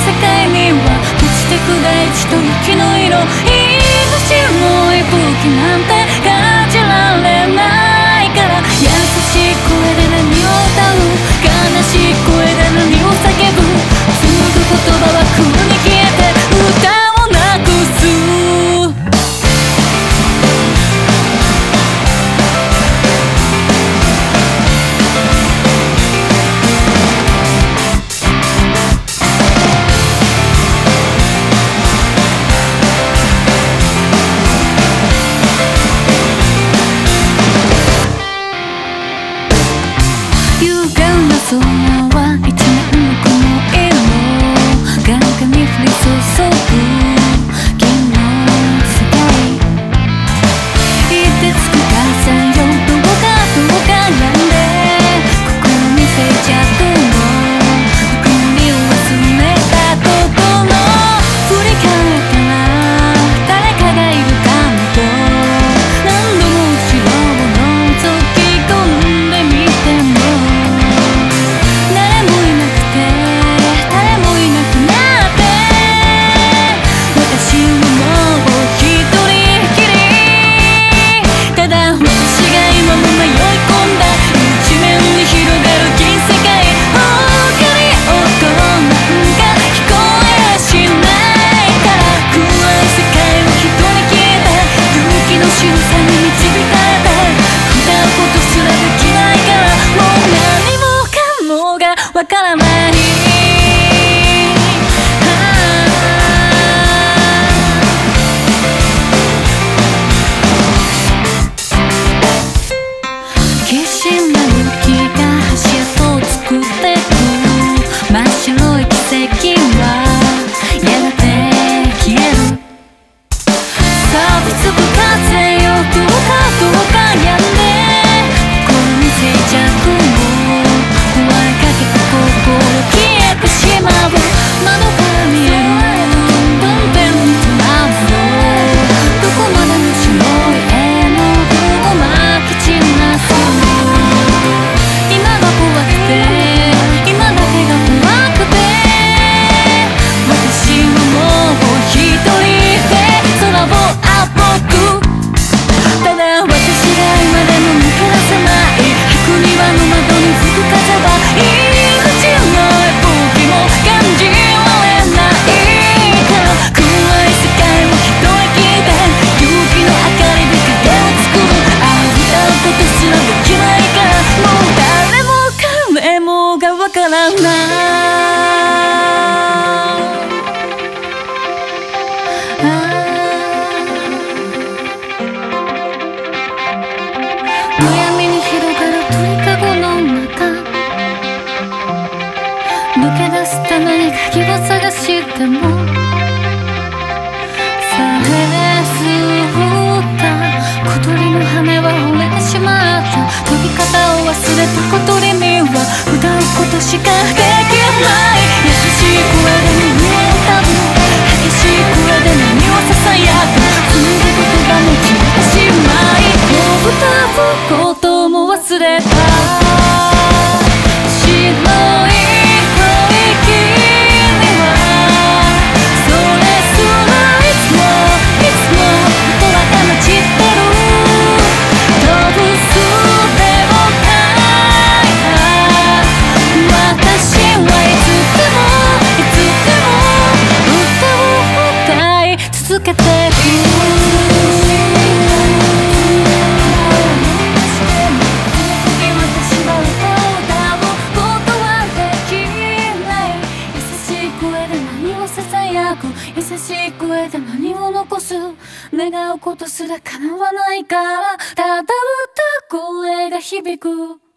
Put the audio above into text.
世界には朽ちてく大地と雪の色、命の息吹なんて感じられないから、優しい声で何を歌う、悲しい声で何を叫ぶ、紡ぐ言葉は空に消えて歌をなくす。空は一面の雲色の眼下に降り注ぐ銀の世界、凍てつく風よどうかやんで、ここに静寂のぬくもりを忘れたところ、振り返ったら誰かがいるかもと、何度も後ろを覗き込んでみてもわからない。決心な雪が橋跡を作ってく、真っ白い奇跡はやがて消える。錆びつく風よどうかやんで、この静寂を消えてしまう。窓から見える断片につまむの、どこまでも白い絵の具をまき散らす。今が怖くて今だけが怖くて、私はもう一人で空を歩く。ただ私が今でも抜け出せない白庭の窓に吹く風はわからない。むやみに広がる鳥かごの中、抜け出すために鍵を探しても、さえすった小鳥の羽は折れてしまった。飛び方を忘れた小鳥には歌うことしかできない。優しい声で何を歌う、激しい声で何をささやく、紡ぐ言葉も消えてしまい、もう歌うことも忘れた。白い吐息にはそれすらいつも音は放ちてる。飛ぶ術を書いた私はいつでも歌を歌い続けてる。優しい声で何を残す、願うことすら叶わないから、ただ歌声が響く。